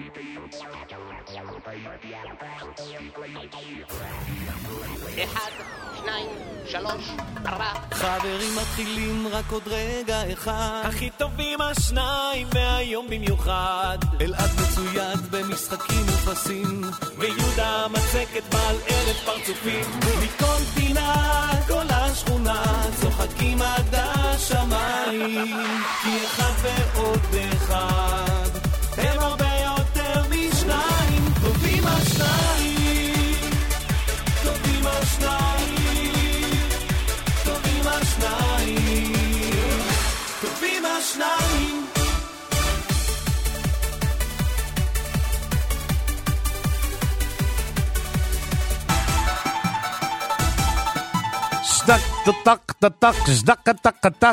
אחד, שניים, שלוש, ארבע. חברים מתחילים רק עוד רגע אחד. הכי טובים השניים והיום במיוחד. אלעד מצויד במשחקים ופסים, ויהודה מצקת בעל 1000 פרצופים. מכל פינה כל השכונה צוחקים עד השמיים, כי אחד ועוד אחד הם הרבה יותר משניים. טובים השניים, טובים השניים, טובים השניים, טובים השניים. זדק טק טק זדק טק טק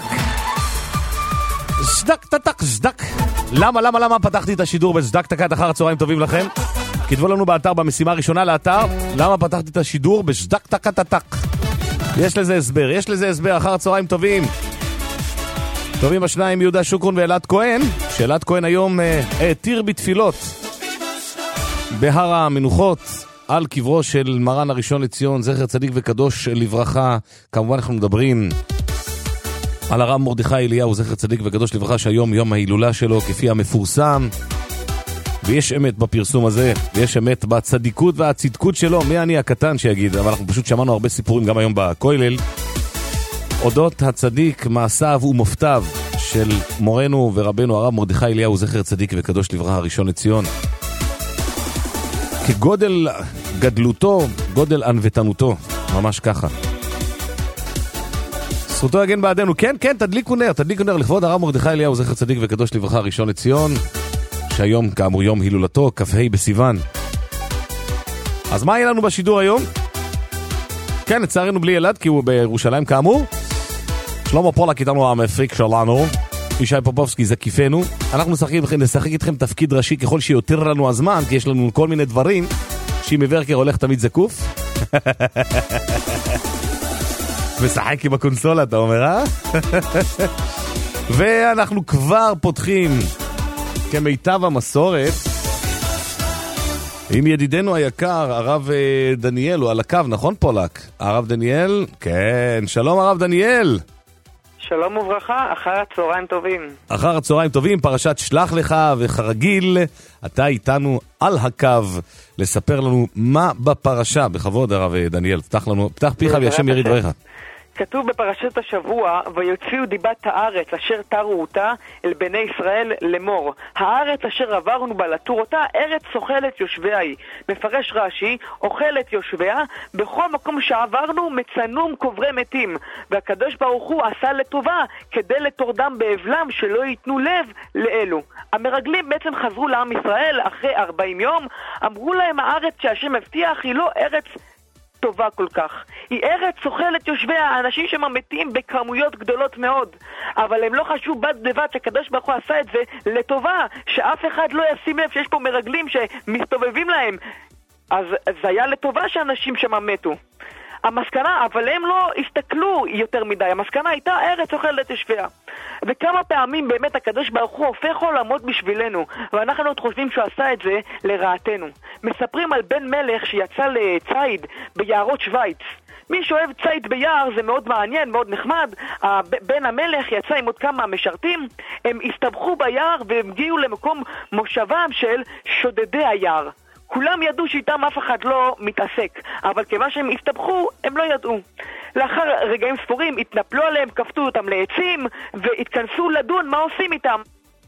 זדק טק זדק. למה פתחתי את השידור בזדק טק? אחר הצהריים טובים לכם. כתבו לנו באתר במשימה הראשונה לאתר למה פתחתי את השידור בזדק טק טק. יש לזה הסבר. אחר הצהריים טובים. טובים השניים יהודה שוקרון ואלעד כהן. שאלעד כהן היום העתיר בתפילות בהר המנוחות על קברו של מרן הראשון לציון, זכר צדיק וקדוש לברכה. כמובן אנחנו מדברים על הרב מרדכי אליהו, זכר צדיק וקדוש לברכה, שהיום יום ההילולה שלו כפי המפורסם. ויש אמת בפרסום הזה, ויש אמת בצדיקות והצדקות שלו. מי אני הקטן שיגיד, אבל אנחנו פשוט שמענו הרבה סיפורים גם היום בכולל אודות הצדיק, מעשיו ומופתיו של מורנו ורבנו הרב מרדכי אליהו, זכר צדיק וקדוש לברכה, הראשון לציון. כגודל גדלותו, גודל ענוותנותו, ממש ככה. זכותו יגן בעדנו. כן, תדליקו נר לכבוד הרב מרדכי אליהו, זכר צדיק וקדוש לברכה, הראשון לציון, שהיום כאמור יום הילולתו, כ"ה בסיוון. אז מה יהיה לנו בשידור היום? כן, לצערנו בלי אלעד, כי הוא בירושלים כאמור. שלמה פולק איתנו המפיק שלנו, ישי פופובסקי זקיפנו. אנחנו נשחק איתכם תפקיד ראשי ככל שיותר לנו הזמן, כי יש לנו כל מיני דברים שאם מברקר הולך תמיד זקוף. משחק עם הקונסולה, אתה אומר, אה? ואנחנו כבר פותחים כמיטב המסורת עם ידידנו היקר, הרב דניאל, הוא על הקו, נכון פולק? הרב דניאל? כן, שלום הרב דניאל. שלום וברכה, אחר הצהריים טובים. אחר הצהריים טובים, פרשת שלח לך, וכרגיל, אתה איתנו על הקו לספר לנו מה בפרשה. בכבוד הרב דניאל, פתח פיך וישם יריד דבריך. כתוב בפרשת השבוע, ויוציאו דיבת הארץ אשר תרו אותה אל בני ישראל לאמור, הארץ אשר עברנו בה לתור אותה, ארץ אוכלת יושביה היא. מפרש רש"י, אוכלת יושביה, בכל מקום שעברנו מצנום קוברי מתים, והקדוש ברוך הוא עשה לטובה כדי לתורדם באבלם שלא ייתנו לב לאלו. המרגלים בעצם חזרו לעם ישראל אחרי 40 יום, אמרו להם הארץ שהשם הבטיח היא לא ארץ טובה כל כך, היא ארץ אוכלת יושביה, אנשים שממתים בכמויות גדולות מאוד, אבל הם לא חשבו בד בבד שהקדוש ברוך הוא עשה את זה לטובה, שאף אחד לא ישים לב שיש פה מרגלים שמסתובבים להם, אז זה היה לטובה שאנשים שממתו. המסקנה, אבל הם לא הסתכלו יותר מדי, המסקנה הייתה ארץ אוכלת יושביה. וכמה פעמים באמת הקדוש ברוך הוא הופך עולמות בשבילנו, ואנחנו עוד חושבים שהוא עשה את זה לרעתנו. מספרים על בן מלך שיצא לצייד ביערות שוויץ. מי שאוהב צייד ביער זה מאוד מעניין, מאוד נחמד. בן המלך יצא עם עוד כמה משרתים, הם הסתבכו ביער והם הגיעו למקום מושבם של שודדי היער. כולם ידעו שאיתם אף אחד לא מתעסק, אבל כיוון שהם הסתבכו, הם לא ידעו. לאחר רגעים ספורים התנפלו עליהם, כפתו אותם לעצים, והתכנסו לדון מה עושים איתם.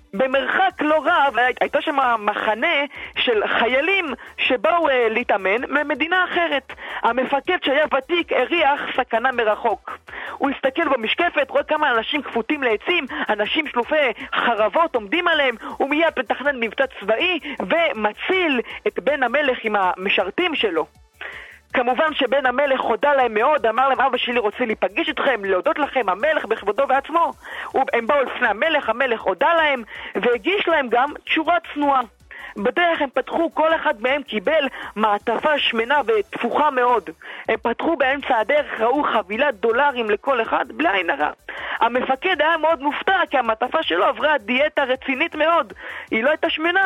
במרחק לא רב הייתה שם מחנה של חיילים שבאו להתאמן ממדינה אחרת. המפקד שהיה ותיק הריח סכנה מרחוק. הוא הסתכל במשקפת, רואה כמה אנשים כפותים לעצים, אנשים שלופי חרבות עומדים עליהם, הוא מיד מתכנן מבצע צבאי ומציל את בן המלך עם המשרתים שלו. כמובן שבן המלך הודה להם מאוד, אמר להם אבא שלי רוצה להיפגש איתכם, להודות לכם, המלך בכבודו ועצמו. הם באו לפני המלך הודה להם והגיש להם גם תשורה צנועה. בדרך הם פתחו, כל אחד מהם קיבל מעטפה שמנה ותפוחה מאוד. הם פתחו באמצע הדרך, ראו חבילת דולרים לכל אחד, בלי עין הרע. המפקד היה מאוד מופתע כי המעטפה שלו עברה דיאטה רצינית מאוד, היא לא הייתה שמנה.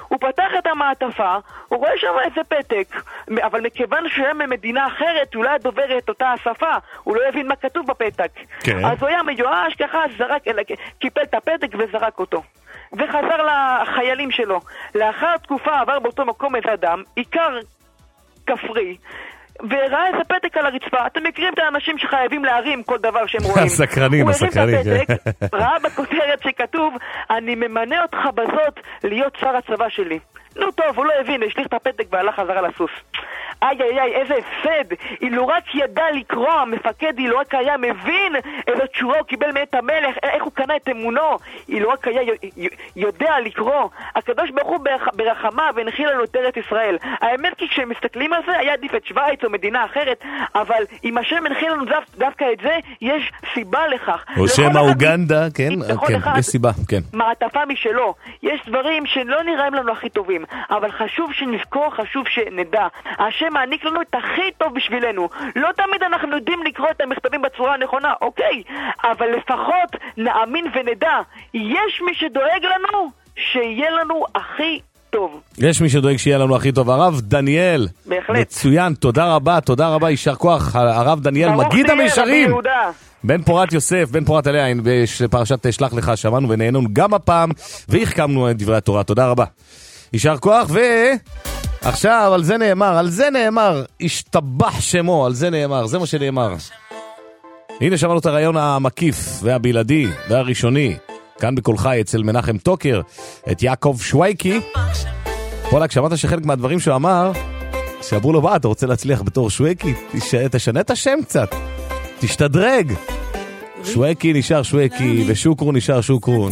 הוא פתח את המעטפה, הוא רואה שם איזה פתק, אבל מכיוון שהוא היה ממדינה אחרת, הוא לא היה דובר את אותה השפה, הוא לא הבין מה כתוב בפתק. כן. אז הוא היה מיואש, ככה קיפל את הפתק וזרק אותו. וחזר לחיילים שלו. לאחר תקופה עבר באותו מקום איזה אדם, עיקר כפרי, וראה איזה פתק על הרצפה. אתם מכירים את האנשים שחייבים להרים כל דבר שהם רואים. הסקרנים, הסקרנים. הוא הרים את הפתק, ראה בכותרת שכתוב, אני ממנה אותך בזאת להיות שר הצבא שלי. נו טוב, הוא לא הבין, השליך את הפתק והלך חזרה לסוס. איי, איזה הפסד. אילו רק ידע לקרוא, המפקד אילו רק היה מבין איזה תשורה הוא קיבל מאת המלך, איך הוא קנה את אמונו, אילו רק היה יודע לקרוא. הקדוש ברוך הוא ברחמה והנחיל לנו את ארץ ישראל. האמת כי כשהם מסתכלים על זה, היה עדיף את שוויץ או מדינה אחרת, אבל אם השם הנחיל לנו דווקא את זה, יש סיבה לכך. או שמא אוגנדה, כן, יש סיבה, כן. מעטפה משלו. יש דברים שלא נראים לנו הכי טובים, אבל חשוב שנזכור, חשוב שנדע. השם מעניק לנו את הכי טוב בשבילנו. לא תמיד אנחנו יודעים לקרוא את המכתבים בצורה הנכונה, אוקיי, אבל לפחות נאמין ונדע, יש מי שדואג לנו שיהיה לנו הכי טוב. יש מי שדואג שיהיה לנו הכי טוב. הרב דניאל, בהחלט. מצוין, תודה רבה, יישר כוח. הרב דניאל, מגיד המישרים. בן פורת יוסף, בן פורת עליה, בפרשת שלח לך, שמענו ונהננו גם הפעם, והחכמנו את דברי התורה. תודה רבה. יישר כוח, עכשיו, על זה נאמר, השתבח שמו, על זה נאמר, זה מה שנאמר. הנה שמענו את הרעיון המקיף והבלעדי והראשוני, כאן בכל חי אצל מנחם טוקר, את יעקב שוויקי. פולק, שמעת שחלק מהדברים שהוא אמר, שאמרו לו, אתה רוצה להצליח בתור שוויקי? תשנה את השם קצת, תשתדרג. שוויקי נשאר שוויקי, ושוקרון נשאר שוקרון.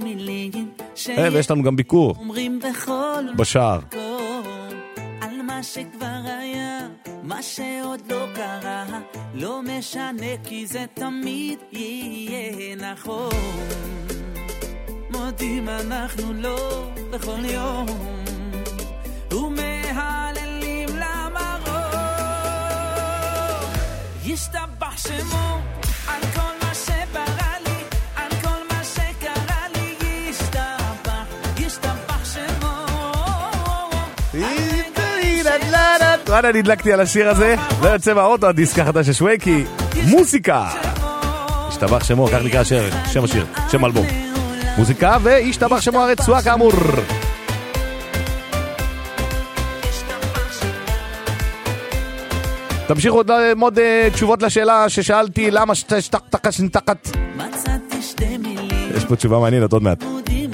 ויש לנו גם ביקור בשער. מה שכבר היה, מה שעוד לא קרה, לא משנה כי זה תמיד יהיה נכון. מודים אנחנו לא בכל יום, ומהללים למרום. ישתבח שמו על כל מה שברא לי, על כל מה שקרה לי. ישתבח שמו. וואלה, נדלקתי על השיר הזה, לא יוצא מהאוטו הדיסק החדש של שוויקי, מוסיקה. השתבח שמו, כך נקרא שם השיר, שם אלבום. מוזיקה והשתבח שמו הרצועה כאמור. תמשיכו עוד ללמוד תשובות לשאלה ששאלתי, למה שתקת שנתקת? יש פה תשובה מעניינת עוד מעט.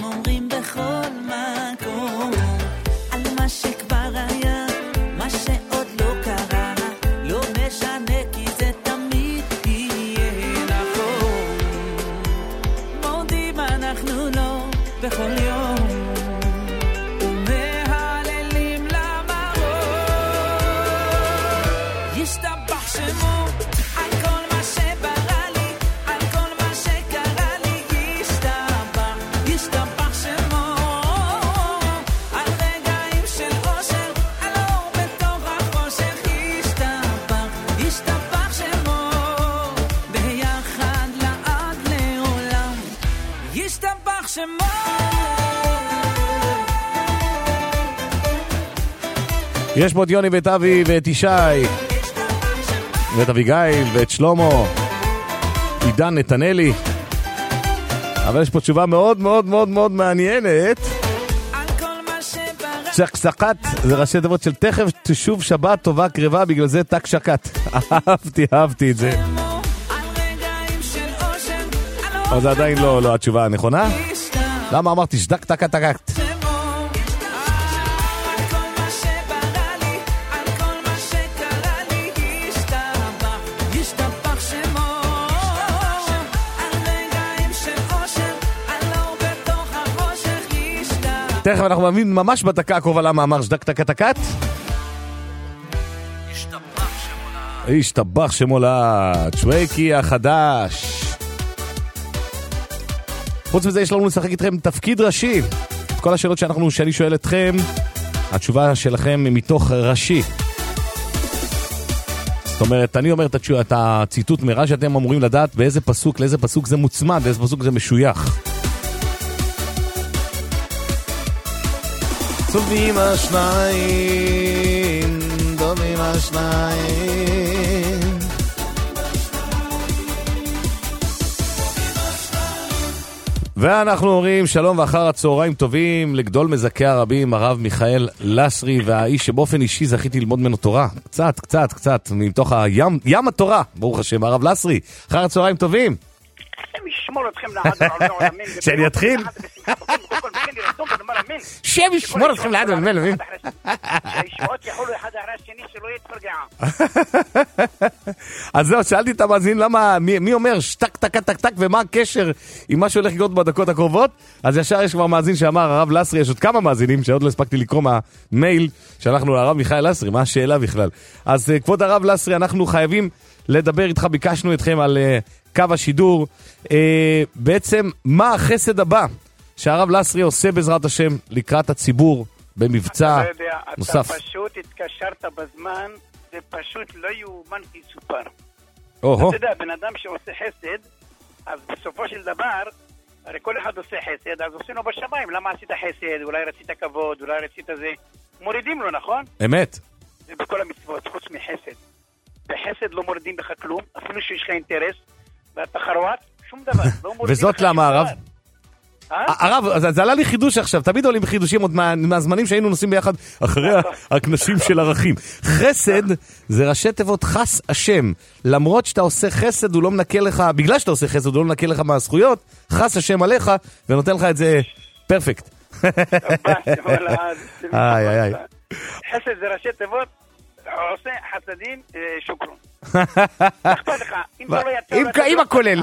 יש פה את יוני ואת אבי ואת ישי ואת אביגיל ואת שלמה, עידן, נתנאלי. אבל יש פה תשובה מאוד מאוד מאוד מאוד מעניינת. שקסקת זה ראשי תיבות של תכף תשוב שבת טובה קרבה, בגלל זה תק שקת. אהבתי את זה. אבל זה עדיין לא התשובה הנכונה. למה אמרתי שדק תקת תקת? תכף אנחנו מבין ממש בדקה הקרובה למה אמר שדק תקת תקת. השתבח שמולד, שוויקי החדש. חוץ מזה יש לנו לשחק איתכם תפקיד ראשי. את כל השאלות שאני שואל אתכם, התשובה שלכם מתוך ראשי. זאת אומרת, אני אומר את הציטוט מרש"י, אתם אמורים לדעת באיזה פסוק, לאיזה פסוק זה מוצמד, באיזה פסוק זה משוייך. טובים השניים, טובים השניים. ואנחנו אומרים שלום ואחר הצהריים טובים לגדול מזכי הרבים, הרב מיכאל לסרי, והאיש שבאופן אישי זכיתי ללמוד ממנו תורה, קצת, מתוך ים התורה, ברוך השם, הרב לסרי, אחר הצהריים טובים. השם ישמור אתכם לעד העולמים. שאני אתחיל? שם ישמור אתכם לעד העולמים. הישועות יחולו אחד אחרי השני שלא יתפרגע. אז זהו, שאלתי את המאזין למה, מי אומר שטק טק טק טק ומה הקשר עם מה שהולך לקרות בדקות הקרובות. אז ישר יש כבר מאזין שאמר הרב לסרי, יש עוד כמה מאזינים שעוד לא הספקתי לקרוא מהמייל שלחנו לרב מיכאל לסרי, מה השאלה בכלל. אז כבוד הרב לסרי, אנחנו חייבים לדבר איתך, ביקשנו אתכם על קו השידור. בעצם מה החסד הבא שהרב לסרי עושה בעזרת השם לקראת הציבור במבצע נוסף? אתה פשוט התקשרת בזמן, זה פשוט לא יאומן כי סופר. אתה יודע, בן אדם שעושה חסד, אז בסופו של דבר, הרי כל אחד עושה חסד, אז עושים לו בשמיים. למה עשית חסד? אולי רצית כבוד, אולי רצית זה. מורידים לו, נכון? אמת. זה בכל המצוות, חוץ מחסד. בחסד לא מורידים בך כלום, אפילו שיש לך אינטרס, ואתה חרוט, שום דבר. לא וזאת למה, הרב? הרב, זה עלה לי חידוש עכשיו, תמיד עולים חידושים עוד מהזמנים שהיינו נוסעים ביחד אחרי הכנסים של ערכים. חסד זה ראשי תיבות חס השם. למרות שאתה עושה חסד, הוא לא מנקה לך, בגלל שאתה עושה חסד, הוא לא מנקה לך מהזכויות, חס השם עליך, ונותן לך את זה פרפקט. חסד זה ראשי תיבות, עושה חסדים שוקרון. עם הכולל.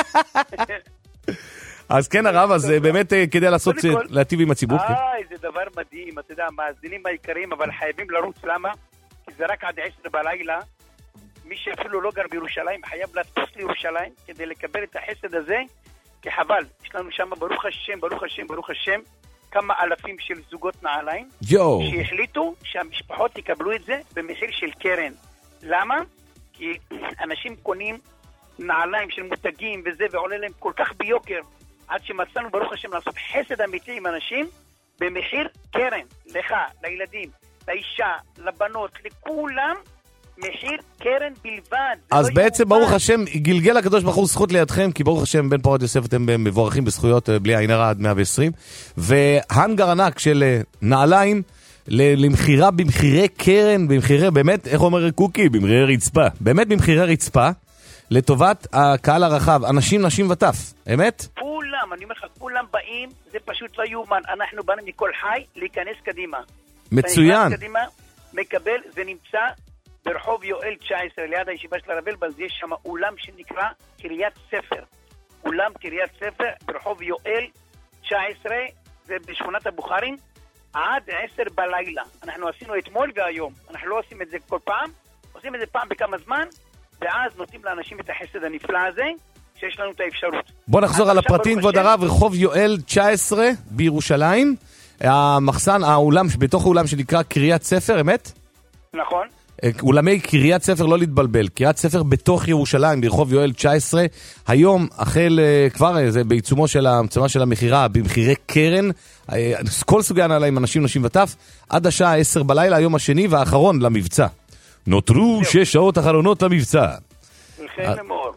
אז כן הרב, אז באמת כדי לעשות, להטיב עם הציבור. זה דבר מדהים, אתה יודע, מאזינים העיקריים, אבל חייבים לרוץ, למה? כי זה רק עד 10 בלילה, מי שאפילו לא גר בירושלים, חייב לטוס לירושלים, כדי לקבל את החסד הזה, כי חבל, יש לנו שם ברוך השם, ברוך השם, ברוך השם, כמה אלפים של זוגות נעליים, שהחליטו שהמשפחות יקבלו את זה במחיר של קרן. למה? כי אנשים קונים נעליים של מותגים וזה, ועולה להם כל כך ביוקר, עד שמצאנו ברוך השם לעשות חסד אמיתי עם אנשים במחיר קרן, לך, לילדים, לאישה, לבנות, לכולם, מחיר קרן בלבד. אז בעצם ברוך השם גלגל הקדוש ברוך הוא זכות לידכם, כי ברוך השם בן פורת יוסף אתם מבורכים בזכויות בלי עין הרע עד 120, והנגר ענק של נעליים למחירה במחירי קרן, במחירי באמת, איך אומר קוקי, במחירי רצפה, באמת במחירי רצפה, לטובת הקהל הרחב, אנשים, נשים וטף, אמת? כולם, אני אומר לך, כולם באים, זה פשוט לא יאומן, אנחנו באנו מכל חי להיכנס קדימה. מצוין. קדימה, מקבל, זה נמצא ברחוב יואל 19, ליד הישיבה של הרב אלבז, יש שם אולם שנקרא קריית ספר. אולם קריית ספר, ברחוב יואל 19, זה בשכונת הבוכרים, עד 10 בלילה. אנחנו עשינו אתמול והיום. אנחנו לא עושים את זה כל פעם, עושים את זה פעם בכמה זמן, ואז נותנים לאנשים את החסד הנפלא הזה, שיש לנו את האפשרות. בוא נחזור על הפרטים, כבוד הרב, רחוב יואל 19 בירושלים, המחסן, האולם, בתוך האולם שנקרא קריית ספר, אמת? נכון. אולמי קריית ספר, לא להתבלבל, קריית ספר בתוך ירושלים, ברחוב יואל 19, היום, החל כבר, זה בעיצומו של המצמה של המחירה, במחירי קרן, כל סוגי הנעליים, אנשים, נשים וטף, עד השעה 10 בלילה, היום השני והאחרון למבצע. נותרו 6 שעות אחרונות למבצע. לכן אמור.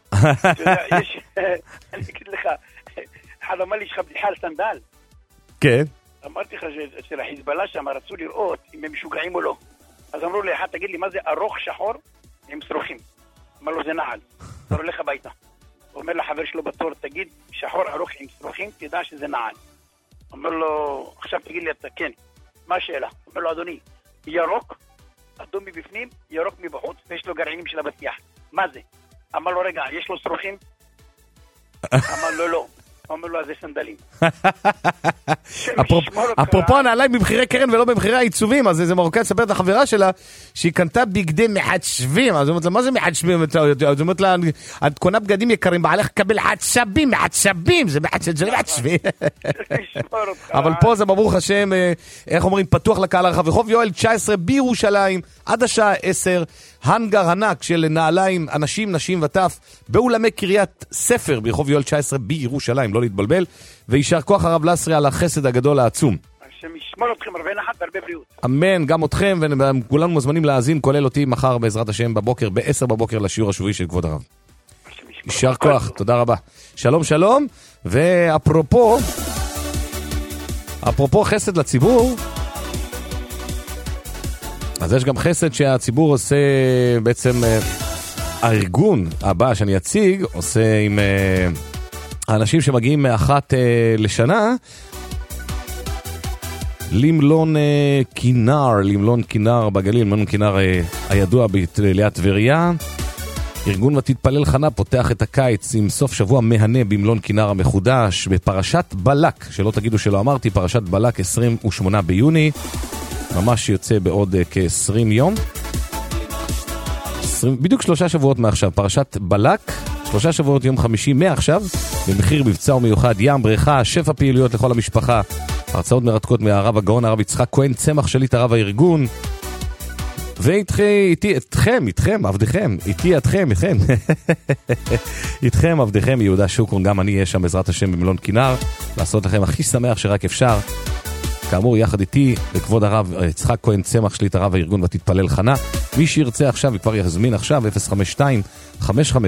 אני אגיד לך, אחד אמר לי שלך בדיחה על סנדל. כן. אמרתי לך שאצל החיזבאללה שם רצו לראות אם הם משוגעים או לא. אז אמרו לי, תגיד לי, מה זה ארוך שחור עם שרוכים? אמר לו, זה נעל. אמרו לך הביתה. הוא אומר לחבר שלו בתור, תגיד, שחור ארוך עם שרוכים, תדע שזה נעל. אומר לו, עכשיו תגיד לי, כן. מה השאלה? אומר לו, אדוני, ירוק, אדום מבפנים, ירוק מבחוץ, ויש לו גרעינים של הבטיח. מה זה? אמר לו, רגע, יש לו שרוכים? אמר לו, לא. אומר לו, אז זה סנדלים. אפרופו הנעליים במחירי קרן ולא במחירי העיצובים, אז איזה מרוקאית ספרת לחברה שלה שהיא קנתה בגדי מחשבים. אז היא אומרת לה, מה זה מחשבים? אז היא אומרת לה, את קונה בגדים יקרים, בעלך קבל מחשבים, זה מחשבים. אבל פה זה ברוך השם, איך אומרים, פתוח לקהל הרחב. רחוב יואל 19 בירושלים, עד השעה 10, הנגר ענק של נעליים, אנשים, נשים וטף, באולמי קריית ספר ברחוב יואל 19 בירושלים, לא להתבלבל, וישר כוח הרב לסרי על החסד הגדול העצום. השם ישמור אתכם הרבה נחת והרבה בריאות. אמן, גם אתכם, וכולנו מוזמנים להאזין, כולל אותי מחר בעזרת השם בבוקר, ב-10 בבוקר לשיעור השבועי של כבוד הרב. יישר כוח, תודה רבה. שלום שלום, ואפרופו חסד לציבור, אז יש גם חסד שהציבור עושה בעצם, הארגון הבא שאני אציג עושה עם האנשים שמגיעים מאחת לשנה, למלון כינר בגליל, למלון כינר הידוע ליד טבריה. ארגון ותתפלל חנה פותח את הקיץ עם סוף שבוע מהנה במלון כינר המחודש בפרשת בלק, שלא תגידו שלא אמרתי, פרשת בלק 28 ביוני, ממש יוצא בעוד כ-20 יום, בדיוק 3 שבועות מעכשיו, פרשת בלק, 3 שבועות יום חמישי מעכשיו, במחיר מבצע ומיוחד, ים, בריכה, שפע פעילויות לכל המשפחה, הרצאות מרתקות מהרב הגאון, הרב יצחק כהן צמח שליט הרב הארגון, ואיתכם, עבדיכם, איתכם עבדיכם יהודה שוקרון, גם אני אהיה שם בעזרת השם במלון כינר, לעשות לכם הכי שמח שרק אפשר, כאמור יחד איתי לכבוד הרב יצחק כהן צמח שליט הרב הארגון ותתפלל חנה. מי שירצה עכשיו וכבר יזמין עכשיו 052-55-00-654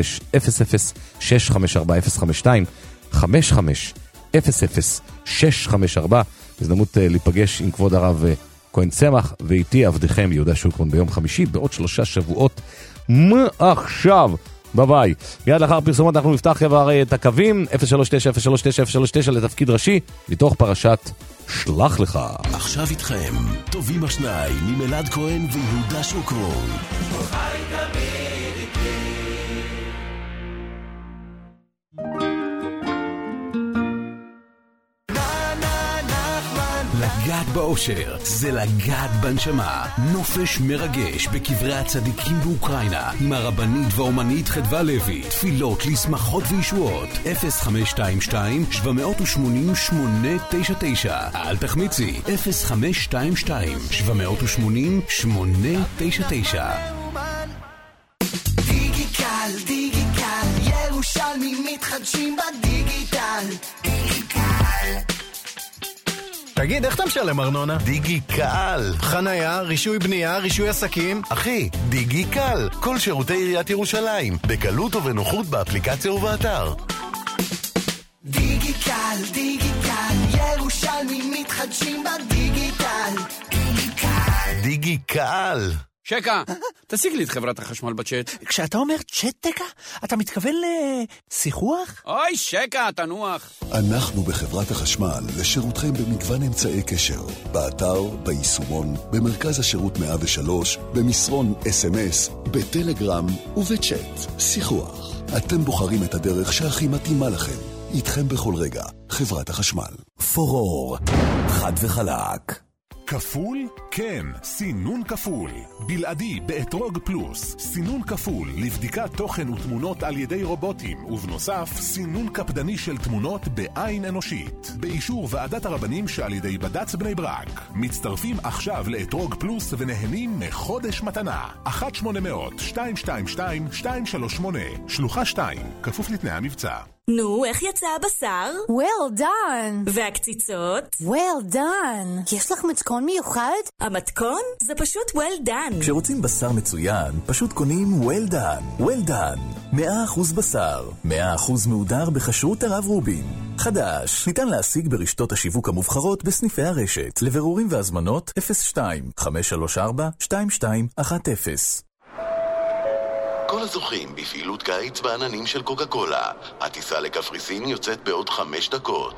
052-55-00-654, הזדמנות להיפגש עם כבוד הרב כהן צמח ואיתי עבדיכם יהודה שוקרון ביום חמישי בעוד 3 שבועות מעכשיו. ביי. מיד לאחר פרסומות אנחנו נפתח כבר את הקווים 039-039-039 לתפקיד ראשי מתוך פרשת שלח לך. עכשיו איתכם טובים השניים עם אלעד כהן ויהודה שוקרון. לגעת באושר זה לגעת בנשמה. נופש מרגש בקברי הצדיקים באוקראינה עם הרבנית והאומנית חדווה לוי. תפילות לשמחות וישועות 0522-780-899. אל תחמיצי 0522-780-899. דיגיטל, ירושלמים מתחדשים בדיגיטל. תגיד, איך אתה משלם ארנונה? דיגיקל. חנייה, רישוי בנייה, רישוי עסקים. אחי, דיגיקל. כל שירותי עיריית ירושלים. בקלות ובנוחות באפליקציה ובאתר. דיגיטל, ירושלמים מתחדשים בדיגיטל. דיגיקל. שקה, תשיג לי את חברת החשמל בצ'אט. כשאתה אומר צ'אט-טקה, אתה מתכוון לשיחוח? אוי, שקה, תנוח. אנחנו בחברת החשמל לשירותכם במגוון אמצעי קשר, באתר, ביישומון, במרכז השירות 103, במסרון SMS, בטלגרם ובצ'אט. שיחוח. אתם בוחרים את הדרך שהכי מתאימה לכם. איתכם בכל רגע, חברת החשמל. פורור, חד וחלק. כפול? כן, סינון כפול. בלעדי באתרוג פלוס. סינון כפול לבדיקת תוכן ותמונות על ידי רובוטים, ובנוסף סינון קפדני של תמונות בעין אנושית. באישור ועדת הרבנים שעל ידי בד"ץ בני ברק. מצטרפים עכשיו לאתרוג פלוס ונהנים מחודש מתנה. 1-800-222-238 שלוחה 2, כפוף לתנאי המבצע. נו, איך יצא הבשר? Well done. והקציצות? Well done. יש לך מתכון מיוחד? המתכון? זה פשוט well done. כשרוצים בשר מצוין, פשוט קונים well done. well done. 100% בשר. 100% מהודר בכשרות הרב רובין. חדש. ניתן להשיג ברשתות השיווק המובחרות בסניפי הרשת. לבירורים והזמנות 02-534-2210. כל הזוכים בפעילות קיץ בעננים של קוקה קולה. הטיסה לקפריסין יוצאת בעוד 5 דקות.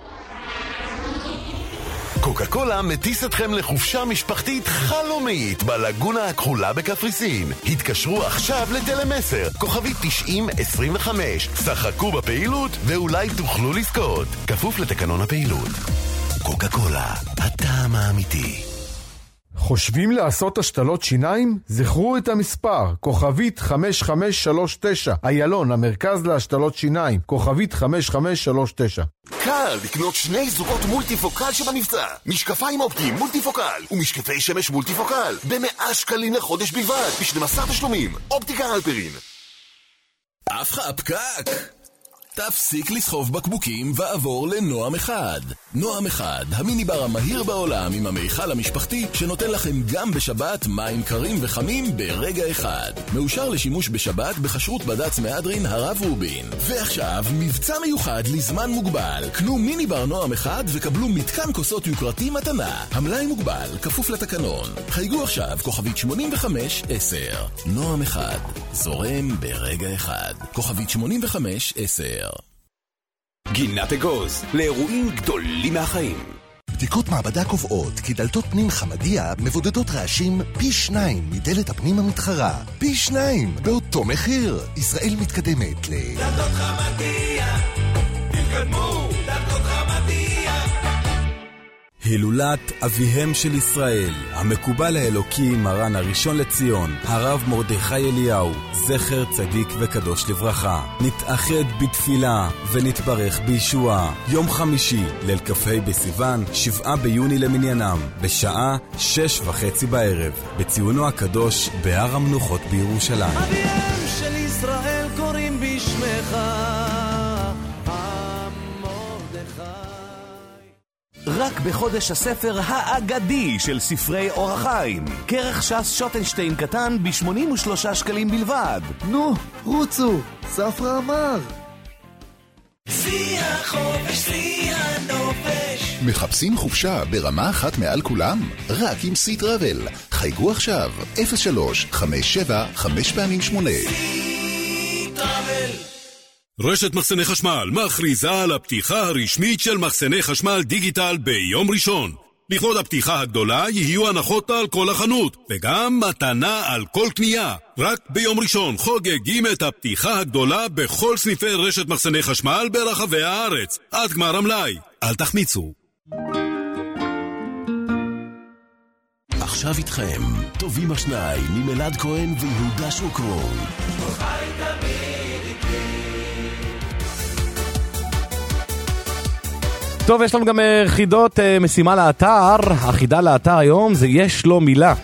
קוקה קולה מטיס אתכם לחופשה משפחתית חלומית בלגונה הכחולה בקפריסין. התקשרו עכשיו לטלמסר, כוכבית 9025. שחקו בפעילות ואולי תוכלו לזכות. כפוף לתקנון הפעילות. קוקה קולה, הטעם האמיתי. חושבים לעשות השתלות שיניים? זכרו את המספר, כוכבית 5539, איילון, המרכז להשתלות שיניים, כוכבית 5539. קל לקנות 2 זוגות מולטיפוקל שבמבצע. משקפיים אופטיים מולטיפוקל ומשקפי שמש מולטיפוקל ב100 שקלים לחודש בלבד, ב12 תשלומים. אופטיקה אלפרין. אף לך הפקק. תפסיק לסחוב בקבוקים ועבור לנועם אחד. נועם אחד, המיניבר המהיר בעולם עם המיכל המשפחתי שנותן לכם גם בשבת מים קרים וחמים ברגע אחד. מאושר לשימוש בשבת בחשרות בד"ץ מהדרין הרב רובין. ועכשיו מבצע מיוחד לזמן מוגבל. קנו מיניבר נועם אחד וקבלו מתקן כוסות יוקרתי מתנה. המלאי מוגבל, כפוף לתקנון. חייגו עכשיו כוכבית 8510. נועם אחד, זורם ברגע אחד. כוכבית 8510. גינת אגוז, לאירועים גדולים מהחיים. בדיקות מעבדה קובעות כי דלתות פנים חמדיה מבודדות רעשים פי 2 מדלת הפנים המתחרה. פי 2 באותו מחיר. ישראל מתקדמת דלתות חמדיה, תתקדמו, דלתות חמדיה. הילולת אביהם של ישראל, המקובל האלוקי מרן הראשון לציון, הרב מרדכי אליהו, זכר צדיק וקדוש לברכה. נתאחד בתפילה ונתברך בישועה. יום חמישי, ליל כ"ה בסיוון, 7 ביוני למניינם, בשעה 6:30 בערב, בציונו הקדוש בהר המנוחות בירושלים. אביהם של ישראל קוראים בשמך. רק בחודש הספר האגדי של ספרי אור החיים. כרך ש"ס שוטנשטיין קטן ב-83 שקלים בלבד. נו, רוצו, ספרא אמר. שיא החופש, שיא הנופש. מחפשים חופשה ברמה אחת מעל כולם? רק עם סי טראבל. חייגו עכשיו 03-57-5x8. סי טראבל. רשת מחסני חשמל מכריזה על הפתיחה הרשמית של מחסני חשמל דיגיטל ביום ראשון. לכבוד הפתיחה הגדולה יהיו הנחות על כל החנות, וגם מתנה על כל קנייה. רק ביום ראשון חוגגים את הפתיחה הגדולה בכל סניפי רשת מחסני חשמל ברחבי הארץ. עד גמר המלאי. אל תחמיצו. עכשיו איתכם, טובים השניים ממלעד כהן ויהודה שוקרון. טוב, יש לנו גם חידות משימה לאתר. החידה לאתר היום זה יש לו מילה.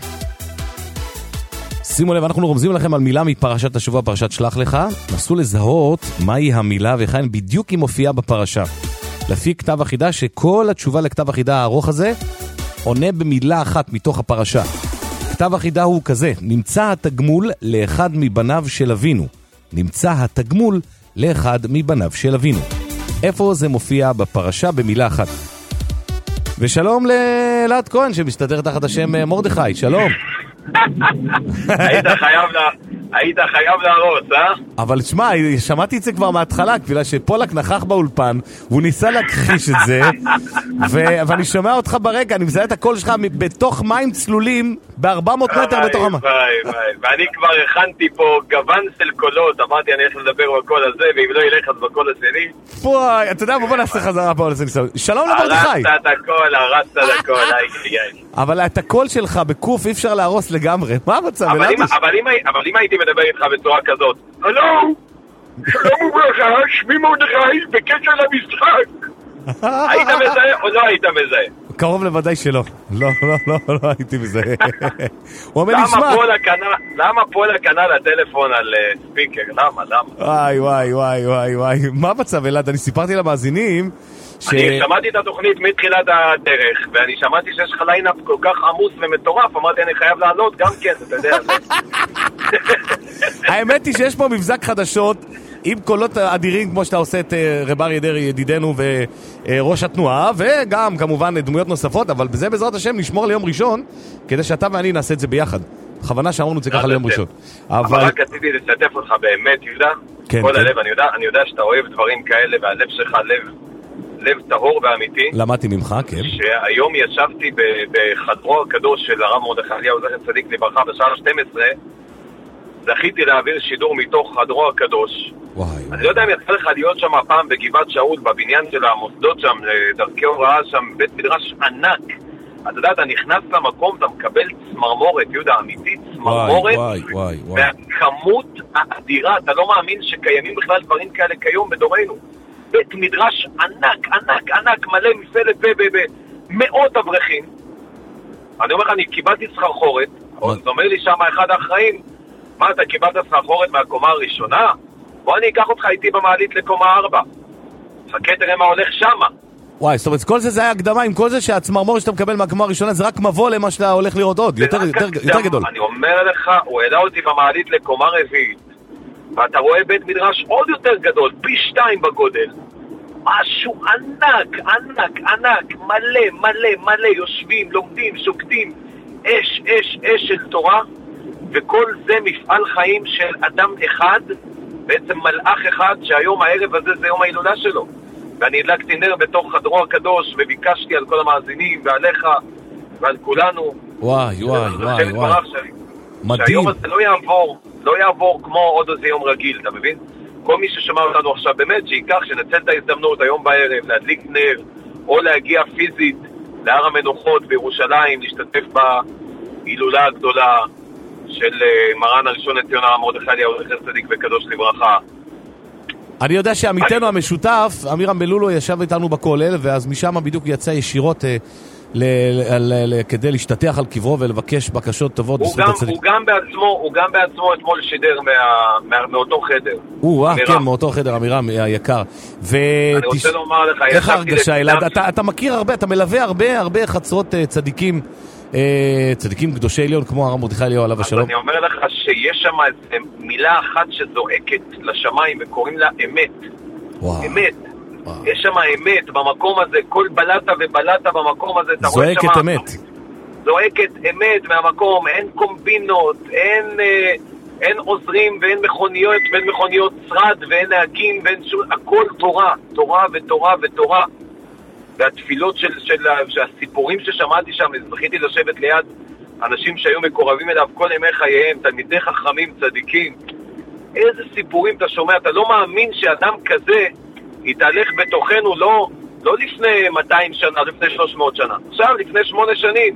שימו לב, אנחנו רומזים לכם על מילה מפרשת השבוע, פרשת שלח לך. נסו לזהות מהי המילה וכאן בדיוק היא מופיעה בפרשה. לפי כתב החידה שכל התשובה לכתב החידה הארוך הזה עונה במילה אחת מתוך הפרשה. כתב החידה הוא כזה: נמצא התגמול לאחד מבניו של אבינו. נמצא התגמול לאחד מבניו של אבינו. איפה זה מופיע בפרשה במילה אחת? ושלום לאלעד כהן שמסתדר תחת השם מרדכי, שלום. היית חייב להרוס, אבל תשמע, שמעתי את זה כבר מההתחלה, בגלל שפולק נכח באולפן, והוא ניסה להכחיש את זה, ואני שומע אותך ברגע, אני מזהה את הקול שלך בתוך מים צלולים, ב-400 מטר בתוך המים. ואני כבר הכנתי פה גוון של קולות, אמרתי אני הולך לדבר בקול הזה, ואם לא ילך אז בקול השני. פוי, אתה יודע, בוא נעשה חזרה פה על זה. שלום למרדכי. הרסת את הכל, אבל את הקול שלך בקוף אי אפשר להרוס לגמרי. מה המצב? אבל אם הייתי מדבר איתך בצורה כזאת, הלו, שלום וברכה, שמי מרדכי בקשר למשחק. היית מזהה או לא היית מזהה? קרוב לוודאי שלא. לא הייתי מזהה. הוא אומר לי, שמע. למה פולה קנה לטלפון על ספיקר? למה? וואי. מה המצב, אלעד? אני סיפרתי למאזינים אני שמעתי את התוכנית מתחילת הדרך, ואני שמעתי שיש לך ליינאפ כל כך עמוס ומטורף, אמרתי אני חייב לעלות גם כן, אתה יודע. האמת היא שיש פה מבזק חדשות עם קולות אדירים כמו שאתה עושה את רב אריה דרעי ידידנו וראש התנועה, וגם כמובן דמויות נוספות, אבל בזה בעזרת השם נשמור ליום ראשון כדי שאתה ואני נעשה את זה ביחד. בכוונה שאמרנו את זה ככה ליום ראשון. אבל רק רציתי לשתף אותך באמת, יהודה, כל הלב, אני יודע שאתה אוהב דברים כאלה והלב שלך לב טהור ואמיתי. למדתי ממך, כן. שהיום ישבתי בחדרו הקדוש של הרב מרדכי אליהו זכר צדיק לברכה בשעה 12, זכיתי להעביר שידור מתוך חדרו הקדוש. אני לא יודע אם יצא לך להיות שם הפעם בגבעת שאול, בבניין של המוסדות שם, דרכי הוראה שם, בית מדרש ענק. אתה יודע, אתה נכנס למקום, אתה מקבל צמרמורת, יהודה, אמיתית, צמרמורת, והכמות האדירה, אתה לא מאמין שקיימים בכלל דברים כאלה כיום בדורנו. בית מדרש ענק, מלא מפלט במאות אברכים. אני אומר לך, אני קיבלתי סחרחורת, זאת אומר לי שם אחד האחראים, מה, אתה קיבלת סחרחורת מהקומה הראשונה? בוא אני אקח אותך איתי במעלית לקומה 4. חכה תראה מה הולך שמה. וואי, זאת אומרת, כל זה היה הקדמה, עם כל זה שהצמרמור שאתה מקבל מהקומה הראשונה, זה רק מבוא למה שאתה הולך לראות עוד, יותר גדול. אני אומר לך, הוא העלה אותי במעלית לקומה 4, ואתה רואה בית מדרש עוד יותר גדול, פי 2 בגודל. משהו ענק, ענק, ענק, מלא, מלא, מלא, יושבים, לומדים, שוקדים, אש, אש, אש של תורה, וכל זה מפעל חיים של אדם אחד, בעצם מלאך אחד, שהיום הערב הזה זה יום ההילולה שלו. ואני הדלקתי נר בתוך חדרו הקדוש, וביקשתי על כל המאזינים, ועליך, ועל כולנו. וואי, וואי, וואי, וואי. מדהים. שהיום הזה לא יעבור כמו עוד איזה יום רגיל, אתה מבין? כל מי ששמע אותנו עכשיו באמת, שיקח, שנצל את ההזדמנות היום בערב, להדליק נר, או להגיע פיזית להר המנוחות בירושלים, להשתתף בהילולה הגדולה של מרן הראשון לציון הרב מרדכי אליהו זכר צדיק וקדוש לברכה. אני יודע שעמיתנו המשותף, אמירם בלולו, ישב איתנו בכולל, ואז משם בדיוק יצא ישירות כדי להשתתח על קברו ולבקש בקשות טובות בזכות הצדיק. הוא גם בעצמו אתמול שידר מאותו חדר. כן, מאותו חדר, אמירם היקר. אני רוצה לומר לך, איך ההרגשה, אלעד? אתה מכיר הרבה, אתה מלווה הרבה חצרות צדיקים, צדיקים קדושי עליון כמו הרב מרדכי אליהו עליו השלום. אני אומר לך שיש שם איזו מילה אחת שזועקת לשמיים וקוראים לה אמת. אמת. יש שם אמת במקום הזה, כל בלטה ובלטה במקום הזה. זועקת אמת. זועקת אמת מהמקום, אין קומבינות, אין עוזרים ואין מכוניות, ואין מכוניות שרד ואין נהגים ואין שום, הכל תורה, תורה ותורה ותורה. והתפילות שהסיפורים ששמעתי שם, זכיתי לשבת ליד אנשים שהיו מקורבים אליו כל ימי חייהם, תלמידי חכמים, צדיקים. איזה סיפורים אתה שומע, אתה לא מאמין שאדם כזה יתהלך בתוכנו לא לפני 200 שנה, לפני 300 שנה. עכשיו, לפני 8 שנים.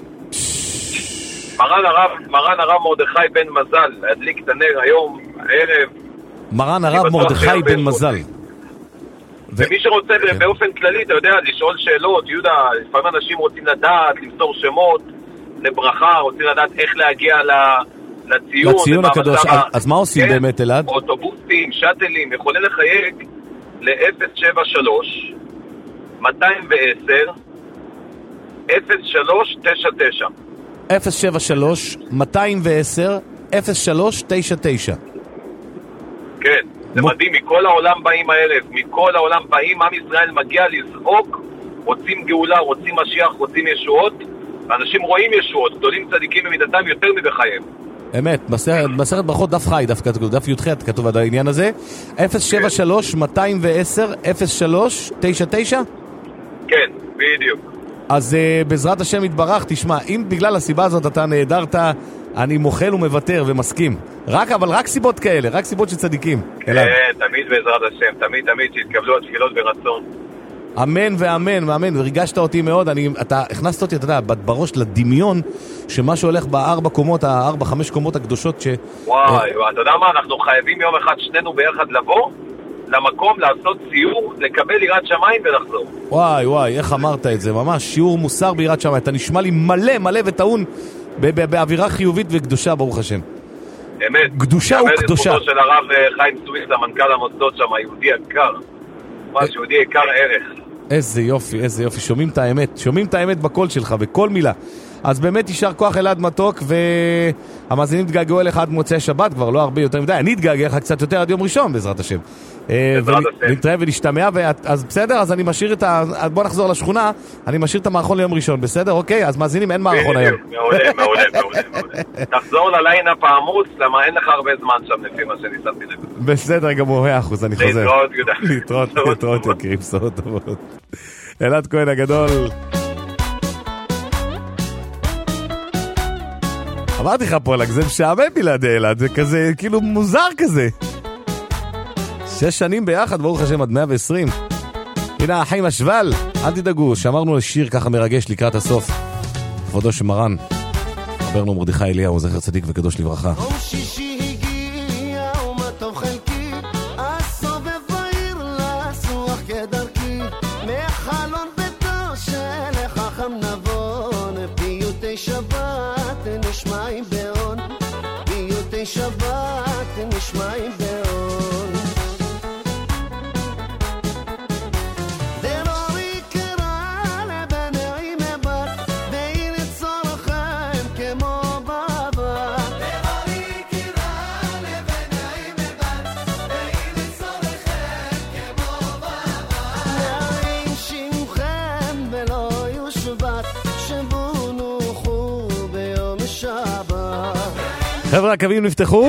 מרן הרב מרדכי בן מזל, להדליק את הנר היום, הערב. מרן הרב מרדכי בן מזל. ומי שרוצה באופן כללי, אתה יודע, לשאול שאלות, יהודה, לפעמים אנשים רוצים לדעת, למסור שמות לברכה, רוצים לדעת איך להגיע לציון הקדוש. אז מה עושים באמת, אלעד? אוטובוסים, שטלים, יכולים לחייג ל-073 210 0399 073 210 0399. כן, זה מדהים, מכל העולם באים הערב, מכל העולם באים, עם ישראל מגיע לזעוק, רוצים גאולה, רוצים משיח, רוצים ישועות, ואנשים רואים ישועות, גדולים צדיקים במידתם יותר מבחייהם. אמת, בסרט ברכות דף חי, דף י"ח כתוב עד העניין הזה. 073 210 0399? כן, בדיוק. אז בעזרת השם יתברך, תשמע, אם בגלל הסיבה הזאת אתה נהדרת, אני מוחל ומוותר ומסכים. אבל רק סיבות כאלה, רק סיבות של צדיקים. כן, תמיד בעזרת השם, תמיד שיתקבלו התפילות ברצון. אמן ואמן ואמן, וריגשת אותי מאוד. אתה הכנסת אותי, אתה יודע, בראש לדמיון שמה שהולך ב4 קומות, ה4-5 קומות הקדושות וואי, אתה יודע מה, אנחנו חייבים יום אחד שנינו ביחד לבוא למקום, לעשות סיור, לקבל יראת שמיים ולחזור. וואי, איך אמרת את זה, ממש שיעור מוסר ביראת שמיים. אתה נשמע לי מלא וטעון באווירה חיובית וקדושה, ברוך השם. אמת. קדושה וקדושה. לזכותו של הרב חיים סוויס, המנכ"ל המוסדות שם, היהודי יקר. ממש יהודי יקר ערך. איזה יופי. שומעים את האמת בקול שלך, בכל מילה. אז באמת יישר כוח אלעד מתוק, והמאזינים תגעגעו אליך עד מוצאי שבת, כבר לא הרבה יותר מדי. אני אתגעגע לך קצת יותר עד יום ראשון, בעזרת השם. ונתראה ונשתמע, אז בסדר, אז אני משאיר בוא נחזור לשכונה, אני משאיר את המערכון ליום ראשון, בסדר? אוקיי? אז מאזינים, אין מערכון היום. מעולה. תחזור לליינאפ העמוס, למה אין לך הרבה זמן שם לפי מה שאני שמתי לב. בסדר, גמור, 100%, אני חוזר. להתראות, יקירים, בשורות טובות. אלעד כהן הגדול. אמרתי לך פולק, זה משעמם בלעדי אלעד, זה כזה, כאילו מוזר כזה. 6 שנים ביחד, ברוך השם, עד 120. הנה, החיים השבל, אל תדאגו, שמרנו לשיר ככה מרגש לקראת הסוף. כבודו שמרן, רבנו מרדכי אליהו, זכר צדיק וקדוש לברכה. יום שישי הגיע ומה טוב חלקי, הסובב בעיר לסוח כדרכי, מחלון ביתו של חכם נבון, פיוטי שבת נשמעים בעון, פיוטי שבת נשמעים בעון. חבר'ה, הקווים נפתחו.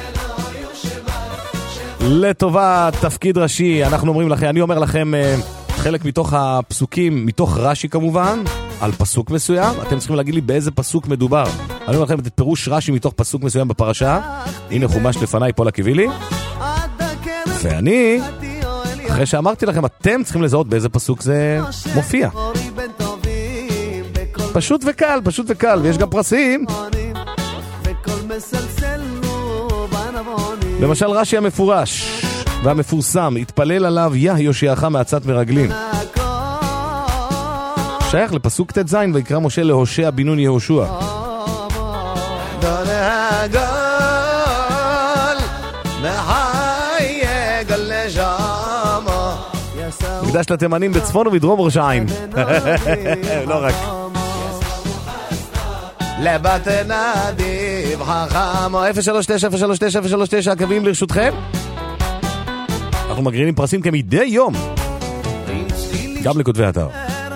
לטובת תפקיד ראשי, אנחנו אומרים לכם, אני אומר לכם חלק מתוך הפסוקים, מתוך רש"י כמובן, על פסוק מסוים. אתם צריכים להגיד לי באיזה פסוק מדובר. אני אומר לכם את פירוש רש"י מתוך פסוק מסוים בפרשה. הנה חומש לפניי, פה להקביא לי. ואני, אחרי שאמרתי לכם, אתם צריכים לזהות באיזה פסוק זה מופיע. פשוט וקל, פשוט וקל, ויש גם פרסים. למשל רש"י המפורש והמפורסם, התפלל עליו יושיעך מעצת מרגלים. שייך לפסוק ט"ז, ויקרא משה להושע בן נון יהושע. מקדש לתימנים בצפון ובדרום ראש העין. לא רק. לבת נדיב חכם 039 הקווים לרשותכם. אנחנו מגרינים פרסים כמדי יום, גם לכותבי האתר.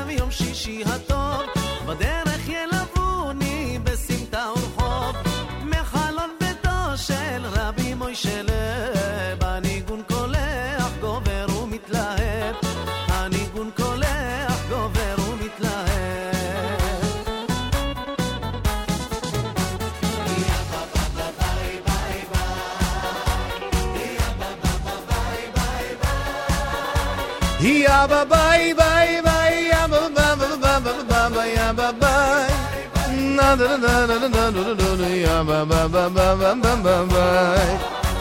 Ya ba bye bye bye ya ba ba ba ba ba ba ba ya ba bye na na na na na na ya ba ba ba ba ba ba ba bye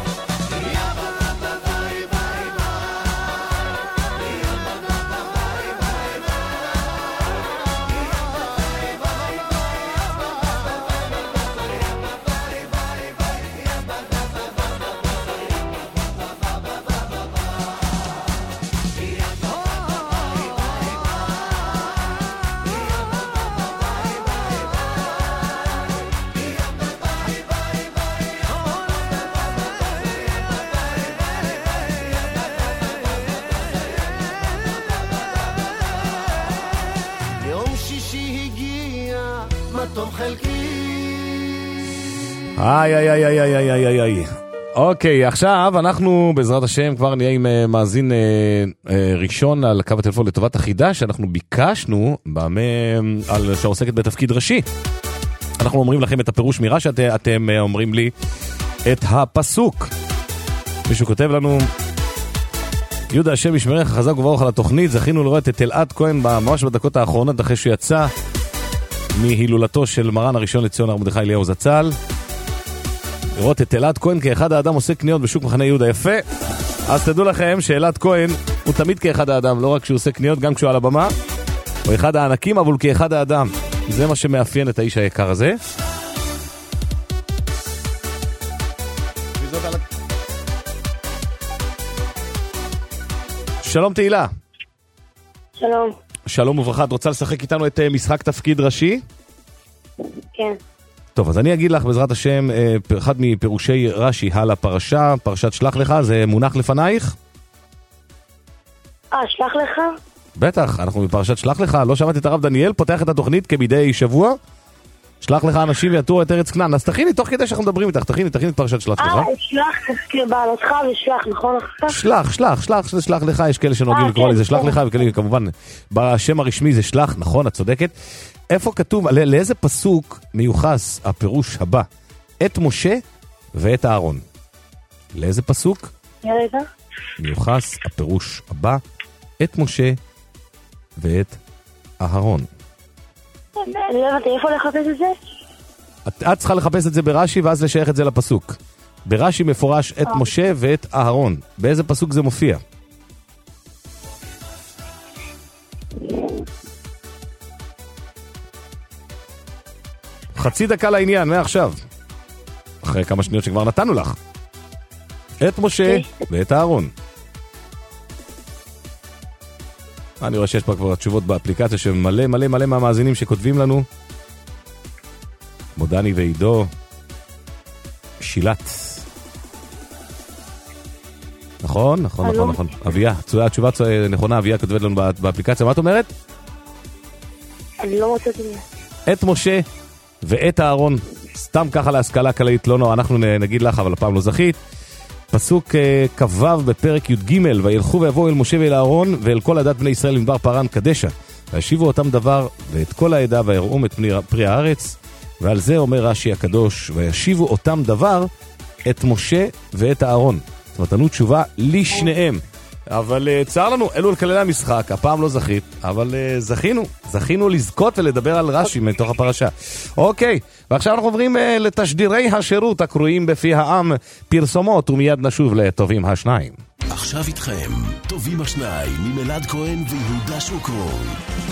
איי. אוקיי, עכשיו אנחנו בעזרת השם כבר נהיה עם מאזין ראשון על קו הטלפון לטובת החידה שאנחנו ביקשנו שעוסקת בתפקיד ראשי. אנחנו אומרים לכם את הפירוש מרש"י, אתם אומרים לי את הפסוק. מישהו כותב לנו, יהודה השם ישמרך חזק וברוך על התוכנית. זכינו לראות את אלעד כהן ממש בדקות האחרונות אחרי שהוא יצא מהילולתו של מרן הראשון לציון הרב מרדכי אליהו זצ"ל. לראות את אלעד כהן כאחד האדם עושה קניות בשוק מחנה יהודה. יפה. אז תדעו לכם שאלעד כהן הוא תמיד כאחד האדם, לא רק כשהוא עושה קניות, גם כשהוא על הבמה. הוא אחד הענקים, אבל הוא כאחד האדם. זה מה שמאפיין את האיש היקר הזה. שלום תהילה. שלום. שלום וברכה, את רוצה לשחק איתנו את משחק תפקיד ראשי? כן. טוב, אז אני אגיד לך בעזרת השם, אחד מפירושי רש"י על הפרשה, פרשת שלח לך, זה מונח לפנייך? שלח לך? בטח, אנחנו בפרשת שלח לך, לא שמעתי את הרב דניאל, פותח את התוכנית כמדי שבוע, שלח לך אנשים ויתור את ארץ כנען, אז תכיני, תוך כדי שאנחנו מדברים איתך, תכיני את פרשת שלח לך. שלח, בעלתך ושלח, נכון? שלח לך, יש כאלה שנוהגים לקרוא לזה שלח לך, וכאלה כמובן, בשם הרשמי זה שלח, נכון, את צודקת. איפה כתוב, לאיזה פסוק מיוחס הפירוש הבא? את משה ואת אהרון. לאיזה פסוק מיוחס הפירוש הבא? את משה ואת אהרון. אני לא יודעת, איפה לחפש את זה? את צריכה לחפש את זה ברש"י ואז לשייך את זה לפסוק. ברש"י מפורש את משה ואת אהרון. באיזה פסוק זה מופיע? חצי דקה לעניין, מעכשיו. אחרי כמה שניות שכבר נתנו לך. את משה ואת אהרון. אני רואה שיש פה כבר תשובות באפליקציה שמלא מלא מלא מהמאזינים שכותבים לנו. מודני ועידו. שילת. נכון. אביה, התשובה נכונה, אביה כותבת לנו באפליקציה. מה את אומרת? אני לא מוצאת את זה. את משה ואת אהרון. סתם ככה להשכלה כללית, לא נורא, אנחנו נגיד לך, אבל הפעם לא זכית. פסוק כ"ו בפרק י"ג, וילכו ויבואו אל משה ואל אהרון ואל כל עדת בני ישראל במדבר פרן קדשה, וישיבו אותם דבר ואת כל העדה ויראום את פרי הארץ. ועל זה אומר רש"י הקדוש, וישיבו אותם דבר את משה ואת אהרון. זאת אומרת, ענו תשובה לשניהם. אבל צער לנו, אלו לכללי המשחק, הפעם לא זכית, אבל זכינו לזכות ולדבר על רש"י מתוך הפרשה. אוקיי, ועכשיו אנחנו עוברים לתשדירי השירות הקרויים בפי העם, פרסומות, ומיד נשוב לטובים השניים. עכשיו איתכם, טובים השניים, עם אלעד כהן ויהודה שוקרון.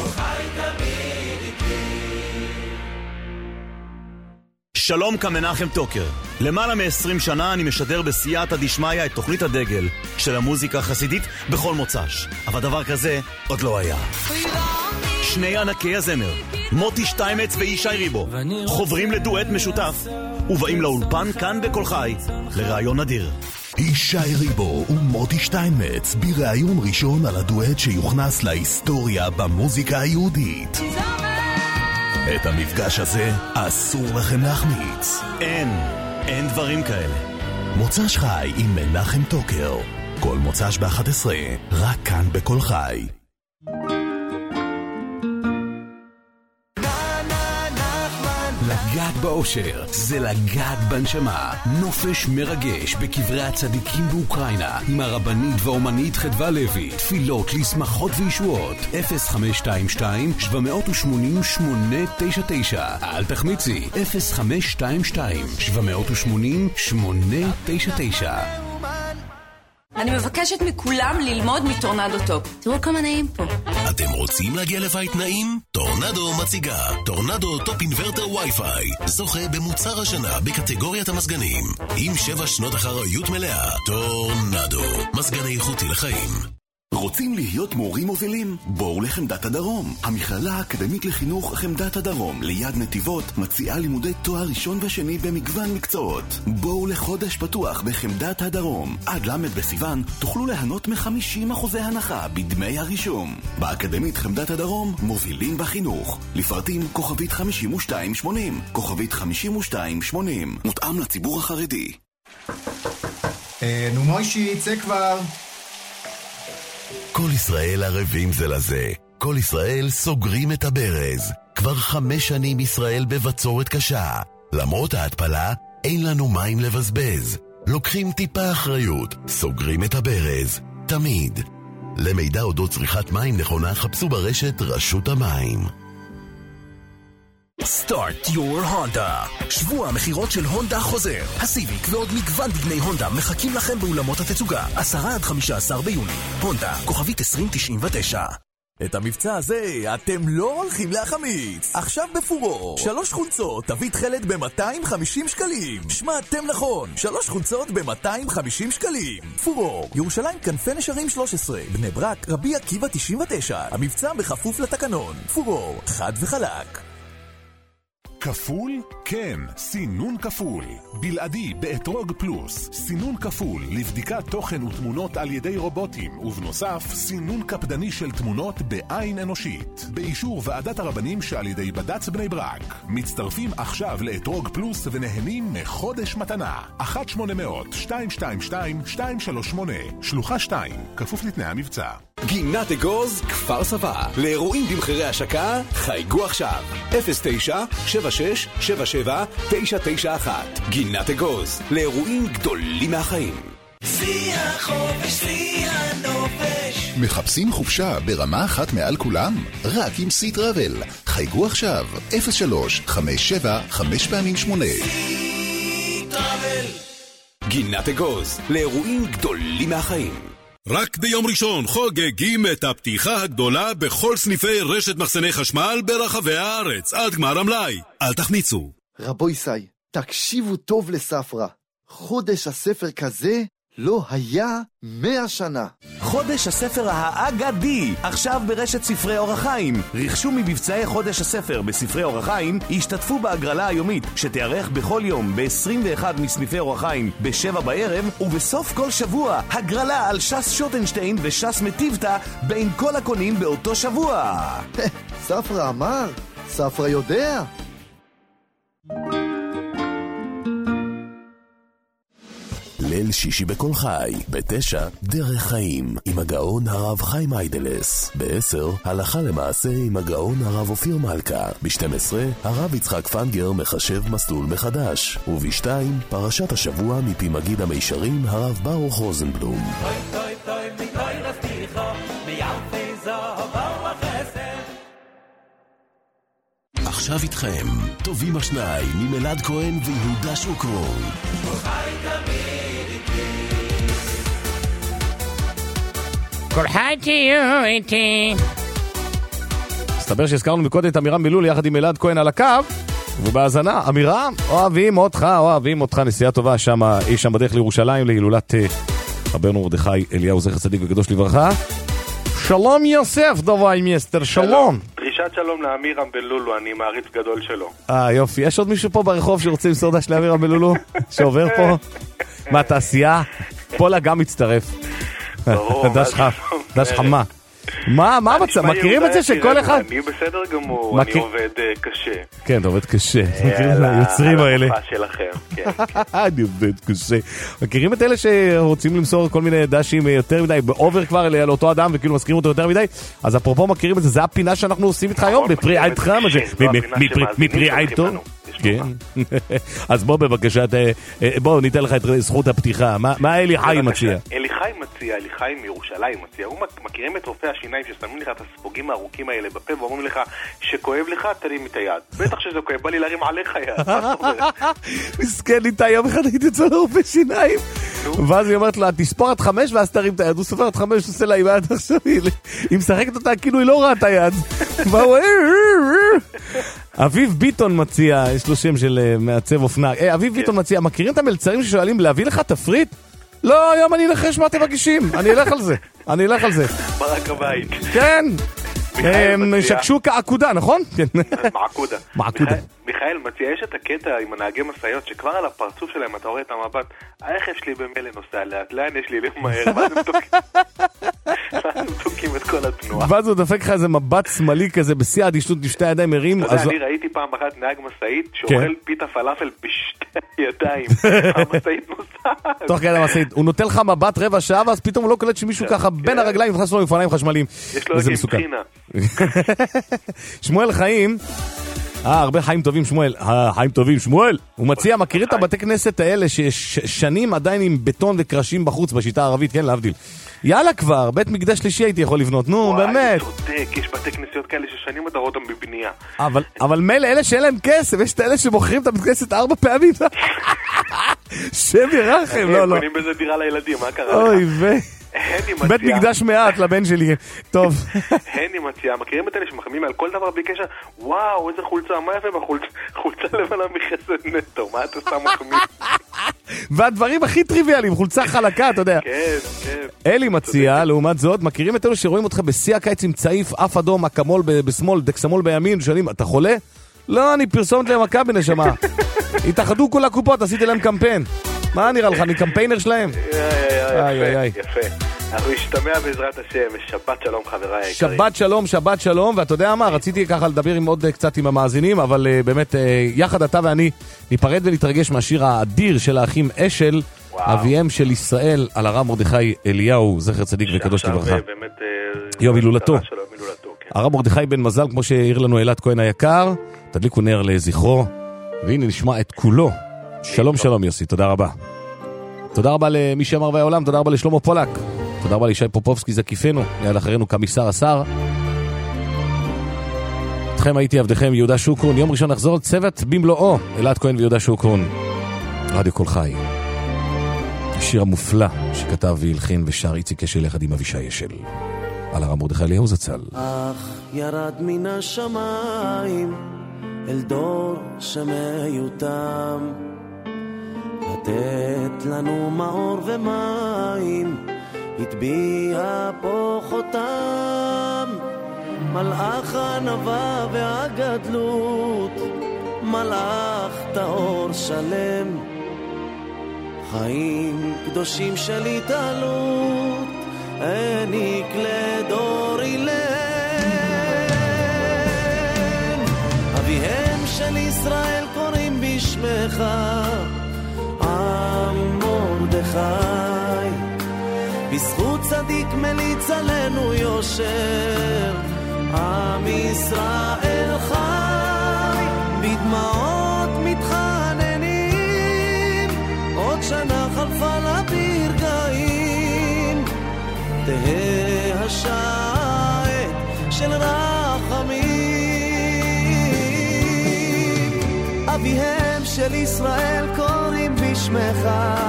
שלום כמנחם טוקר. למעלה מ-20 שנה אני משדר בסייעתא דשמיא את תוכנית הדגל של המוזיקה החסידית בכל מוצ"ש. אבל דבר כזה עוד לא היה. שני ענקי הזמר, מוטי שטיימץ וישי ריבו, חוברים לדואט משותף ובאים לאולפן כאן בכל חי לראיון נדיר. ישי ריבו ומוטי שטיינמץ בראיון ראשון על הדואט שיוכנס להיסטוריה במוזיקה היהודית. את המפגש הזה אסור לכם להחמיץ. אין דברים כאלה. מוצ"ש חי עם מנחם טוקר, כל מוצ"ש ב-11, רק כאן בכל חי. לגעת באושר זה לגעת בנשמה. נופש מרגש בקברי הצדיקים באוקראינה עם הרבנית והאומנית חדווה לוי. תפילות לשמחות וישועות. 0522-780-899. אל תחמיצי, 0522-780-899. אני מבקשת מכולם ללמוד מטורנדו טופ. תראו כמה נעים פה. אתם רוצים להגיע לבית נעים? טורנדו מציגה טורנדו טופ אינברטר וי-פיי, זוכה במוצר השנה בקטגוריית המסגנים עם 7 שנות אחריות מלאה. טורנדו, מסגן איכותי לחיים. רוצים להיות מורים מובילים? בואו לחמדת הדרום. המכללה האקדמית לחינוך חמדת הדרום ליד נתיבות מציעה לימודי תואר ראשון ושני במגוון מקצועות. בואו לחודש פתוח בחמדת הדרום. עד למד בסיוון תוכלו ליהנות מ50% הנחה בדמי הרישום. באקדמית חמדת הדרום מובילים בחינוך. לפרטים כוכבית 5280, כוכבית 5280. מותאם לציבור החרדי. נו מוישי, יצא כבר. כל ישראל ערבים זה לזה. כל ישראל סוגרים את הברז. כבר 5 שנים ישראל בבצורת קשה. למרות ההתפלה, אין לנו מים לבזבז. לוקחים טיפה אחריות, סוגרים את הברז. תמיד. למידע אודות צריכת מים נכונה, חפשו ברשת רשות המים. Start your Honda. שבוע המחירות של הונדה חוזר. הסיביק ועוד מגוון דגני הונדה מחכים לכם באולמות התצוגה. 10-15 ביוני. הונדה, כוכבית 2099. את המבצע הזה אתם לא הולכים להחמיץ. עכשיו בפורור 3 חולצות תביא תחלת ב-250 שקלים. שמעתם נכון, 3 חולצות ב-250 שקלים. פורור, ירושלים כנפי נשרים 13, בני ברק, רבי עקיבא 99. המבצע בכפוף לתקנון. פורור, חד וחלק. כפול? כן, סינון כפול. בלעדי באתרוג פלוס. סינון כפול לבדיקת תוכן ותמונות על ידי רובוטים, ובנוסף, סינון קפדני של תמונות בעין אנושית. באישור ועדת הרבנים שעל ידי בד"ץ בני ברק. מצטרפים עכשיו לאתרוג פלוס ונהנים מחודש מתנה. 1-800-222-238 שלוחה 2, כפוף לתנאי המבצע. גינת אגוז, כפר סבא. לאירועים במחירי השקה, חייגו עכשיו. 09-76-77-991. גינת אגוז, לאירועים גדולים מהחיים. שיא החופש, שיא הנופש. מחפשים חופשה ברמה אחת מעל כולם? רק עם סי טראבל. חייגו עכשיו, 03-57-5 פעמים 8. סי טראבל. גינת אגוז, לאירועים גדולים מהחיים. רק ביום ראשון חוגגים את הפתיחה הגדולה בכל סניפי רשת מחסני חשמל ברחבי הארץ, עד גמר המלאי. אל תחמיצו. רבו ישי, תקשיבו טוב לספרה. חודש הספר כזה לא היה 100 שנה. חודש הספר האגדי, עכשיו ברשת ספרי אור החיים. רכשו מבצעי חודש הספר בספרי אור החיים, השתתפו בהגרלה היומית שתארך בכל יום ב-21 מסניפי אור החיים ב-7 בערב, ובסוף כל שבוע הגרלה על שס שוטנשטיין ושס מטיבטה בין כל הקונים באותו שבוע. ספרה אמר, ספרה יודע. ליל שישי בכל חי. ב9 דרך חיים עם הגאון הרב חיים איידלס. ב10 הלכה למעשה עם הגאון הרב אופיר מלכה. ב12 הרב יצחק פנגר מחשב מסלול מחדש. וב2 פרשת השבוע מפי מגיד המישרים הרב ברוך רוזנבלום. עכשיו איתכם טובים השניים עם אלעד כהן ויהודה שוקרון. כל חי תהיו איתי. מסתבר שהזכרנו מקודם את אמירם מילול יחד עם אלעד כהן על הקו, ובהזנה אמירם, אוהבים אותך, נסיעה טובה שם, אי שם בדרך לירושלים להילולת רבנו מרדכי אליהו זכר צדיק וקדוש לברכה. שלום יוסף דווי מיסטר, שלום. דרישת שלום לאמירם בן לולו, אני מעריץ גדול שלו. יופי, יש עוד מישהו פה ברחוב שרוצה למסור דש לאמירם בן לולו? שעובר פה? מהתעשייה? פולה גם מצטרף. דש חמה. מה המצב? מכירים את זה שכל אחד... אני בסדר גמור, אני עובד קשה. כן, אתה עובד קשה. מכירים את היוצרים האלה? אני עובד קשה. מכירים את אלה שרוצים למסור כל מיני דשים יותר מדי, באובר כבר לאותו אדם, וכאילו מזכירים אותו יותר מדי? אז אפרופו מכירים את זה, זה הפינה שאנחנו עושים איתך היום, בפרי עיד חם, מפרי עיד טוב. כן. אז בוא בבקשה, בוא ניתן לך את זכות הפתיחה. מה אלי חיים מציע? אלי חיים מירושלים מציע. הוא מכירים את רופאי השיניים ששמים לך את הספוגים הארוכים האלה בפה ואומרים לך שכואב לך, תרים את היד. בטח שזה כואב, בא לי להרים עליך יד. מסכן לי, יום אחד הייתי אצל רופא שיניים, ואז היא אומרת לה, תספור עד 5 ואז תרים את היד. הוא סופר עד 5, הוא עושה לה עם היד עכשיו, היא משחקת אותה כאילו היא לא ראה את היד. אביב ביטון מציע, יש לו שם של מעצב אופנה. אביב ביטון מציע, מכירים את המלצרים ששואלים להביא לך תפריט? לא, היום אני אלחש מה אתם מגישים, אני אלך על זה. ברק הבית. כן. שקשוקה עקודה, נכון? מעקודה. מיכאל מציע, יש את הקטע עם הנהגי מסעיות שכבר על הפרצוף שלהם אתה רואה את המבט, הרכב שלי במילא נוסע לאט, לאן יש לי למהר, ואז הם תוקים את כל התנועה. ואז הוא דפק לך איזה מבט שמאלי כזה בשיא האדישות בשתי ידיים מרים. אתה יודע, אני ראיתי פעם אחת נהג מסעית שאוכל פיתה פלאפל בשתי ידיים, המסעית נוסעת. תוך כדי המסעית, הוא נותן לך מבט רבע שעה, ואז פתאום הוא לא קולט שמישהו ככה בין הרגליים נכנס לו עם אופניים חשמליים. יש לו איזה מבחינה. שמואל חיים, הרבה חיים טובים שמואל, חיים טובים שמואל, הוא מציע, מכיר את הבתי כנסת האלה ששנים עדיין עם בטון וקרשים בחוץ בשיטה הערבית, כן, להבדיל. יאללה כבר, בית מקדש שלישי הייתי יכול לבנות, נו באמת. צודק, יש בתי כנסיות כאלה ששנים אתה רואה אותם בבנייה. אבל מילא אלה שאין להם כסף, יש את אלה שמוכרים את הבית כנסת 4 פעמים. שם ירחם, לא. קונים בזה דירה לילדים, מה קרה לך? אוי בית מקדש מעט לבן שלי. טוב. הני מציע, מכירים את אלה שמחמים על כל דבר בלי קשר? וואו, איזה חולצה, מה יפה בחולצה לבנה מחסד נטו, מה אתה שם מחמיא? והדברים הכי טריוויאליים, חולצה חלקה, אתה יודע. כן. אלי מציע, לעומת זאת, מכירים את אלו שרואים אותך בשיא הקיץ עם צעיף, אף אדום, אקמול בשמאל, דקסמול בימין, שואלים, אתה חולה? לא, אני פרסומת להם מכבי נשמה. התאחדו כל הקופות, עשיתי להם קמפיין. מה נראה לך, אני קמפיינר שלהם? יפה. אנחנו נשתמע בעזרת השם. שבת שלום חבריי היקרים. שבת שלום, ואתה יודע מה, רציתי ככה לדבר עם עוד קצת עם המאזינים, אבל באמת יחד אתה ואני ניפרד ונתרגש מהשיר האדיר של האחים אשל, אביהם של ישראל, על הרב מרדכי אליהו זכר צדיק וקדוש לברכה. יום הילולתו. הרב מרדכי בן מזל, כמו שהעיר לנו אלעד כהן היקר, תדליקו נר לזכרו, והנה נשמע את כולו. שלום יוסי, תודה רבה. תודה רבה למי שאמר והעולם, תודה רבה לשלמה פולק, תודה רבה לישי פופובסקי זקיפנו, ליד אחרינו כמיסר השר. אתכם הייתי עבדכם יהודה שוקרון, יום ראשון נחזור צוות במלואו, אלעד כהן ויהודה שוקרון, רדיו כל חי. השיר המופלא שכתב והלחין ושר איציק אשל יחד עם אבישי אשל, על הרב מרדכי אליהו זצ"ל. אך ירד מן השמיים אל דור שמיותם, לתת לנו מאור ומים, הטביע פה חותם. מלאך הענווה והגדלות, מלאך טהור שלם, חיים קדושים של התעלות, העניק לדור אילם. אביהם של ישראל קוראים בשמך, עם מרדכי בזכות צדיק מליץ עלינו יושר, עם ישראל חי, בדמעות מתחננים, עוד שנה חלפה לה ברגעים, תהא השעת של רחמים. אביהם של ישראל קוראים בשמך,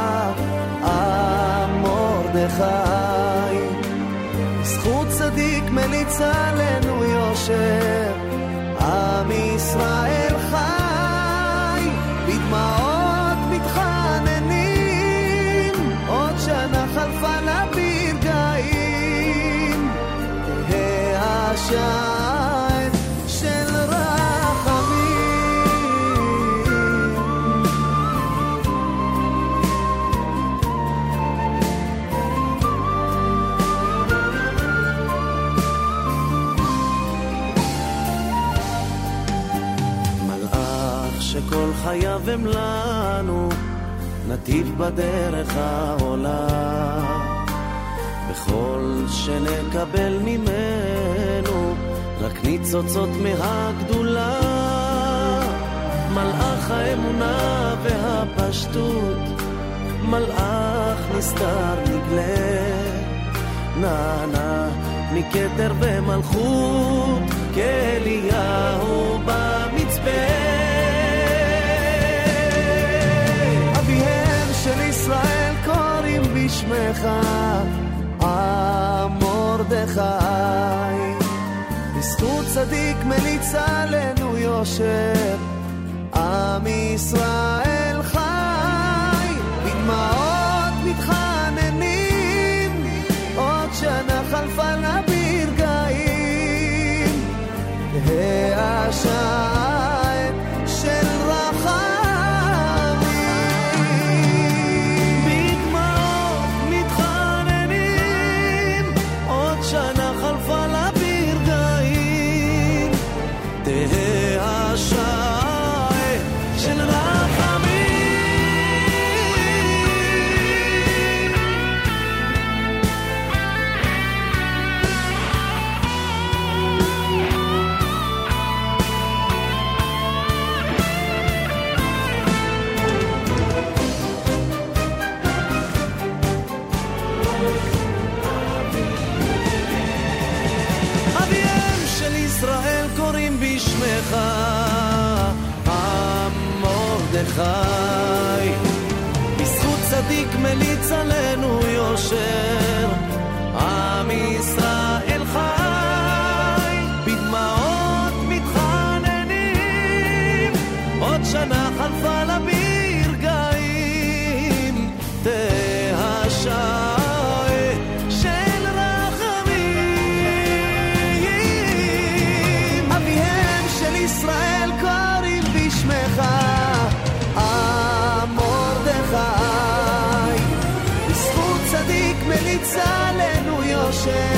מרדכי, זכות צדיק מליץ עלינו יושר, עם ישראל חי, בדמעות מתחננים, עוד שנה חלפה לה ברגעים, תהא השעת של רחמים. שכל חייו הם לנו, נתיב בדרך העולה, בכל שנקבל ממנו, רק ניצוצות מהגדולה. מלאך האמונה והפשטות, מלאך נסתר נגלה, נענה מכתר ומלכות, כאליהו במצפה. של ישראל קוראים בשמך, מרדכי, בזכות צדיק מליץ עלינו יושר, עם ישראל חי, בדמעות מתחננים, עוד שנה חלפה לה ברגעים, תהא השעת של רחמים. שנה חלפה לה ברגעים, תהא השעה של רחמים. ישראל קוראים בשמך, מרדכי, בזכות צדיק מליץ עלינו יושר, עם ישראל חי, בדמעות מתחננים, עוד שנה חלפה לה ברגעים, תהא השעה ישראל קוראים בשמך, מרדכי, בזכות צדיק מליץ עלינו יושר,